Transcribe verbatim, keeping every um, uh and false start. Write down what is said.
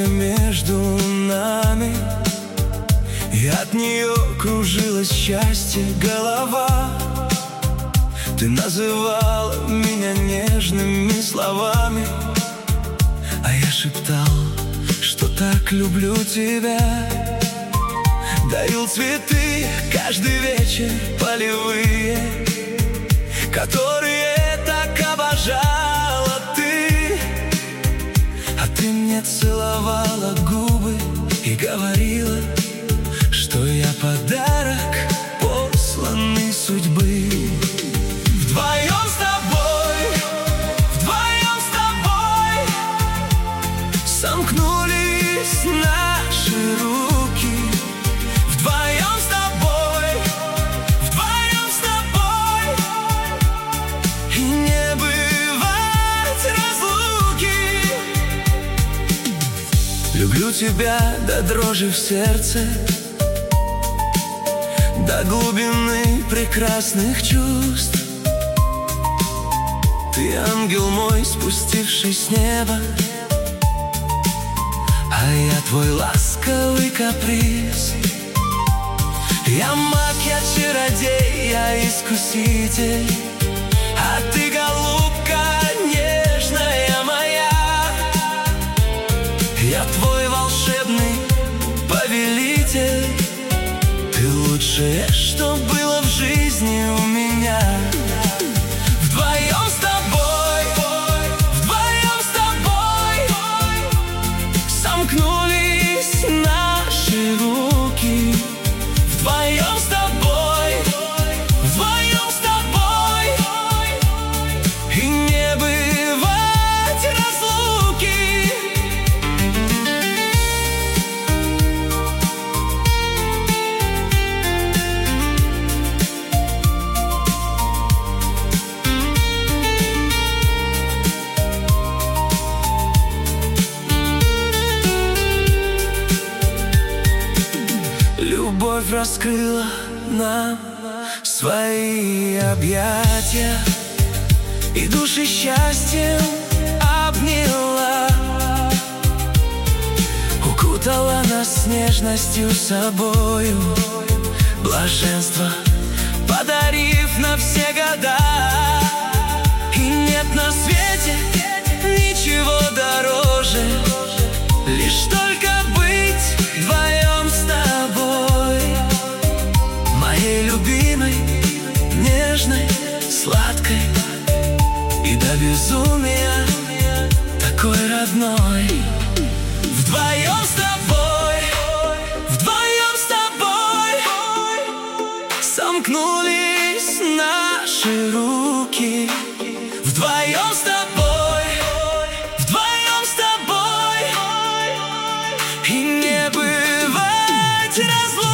магия между нами, и от нее кружилось счастье голова. Ты называла меня нежными словами, а я шептал, что так люблю тебя. Дарил цветы каждый вечер полевые, которые так обожала ты. А ты мне целовала губы и говорила, что я подарок, посланный судьбы. Вдвоем с тобой, вдвоем с тобой сомкнулись наши руки. Вдвоем с тобой, вдвоем с тобой, и не бывать разлуки. Люблю тебя до дрожи в сердце, до глубины прекрасных чувств. Ты ангел мой, спустивший с неба, а я твой ласковый каприз. Я маг, я чародей, я искуситель, а ты, голубка, нежная моя. Я твой волшебный повелитель, ты лучшее, что было в жизни у меня. Вдвоем с тобой, вдвоем с тобой сомкнулись наши руки. Вдвоем с тобой, вдвоем с тобой, и не бывать разлуки. Любовь раскрыла нам свои объятия и души счастьем обняла, укутала нас нежностью собою, блаженство подарив на все года. И нет на свете ничего дороже, лишь только быть вдвоем с тобой, моей любимой, нежной, сладкой и до безумия такой родной. Вдвоем с тобой, вдвоем с тобой сомкнулись наши руки. Вдвоем с тобой, вдвоем с тобой, и не бывать разлуки.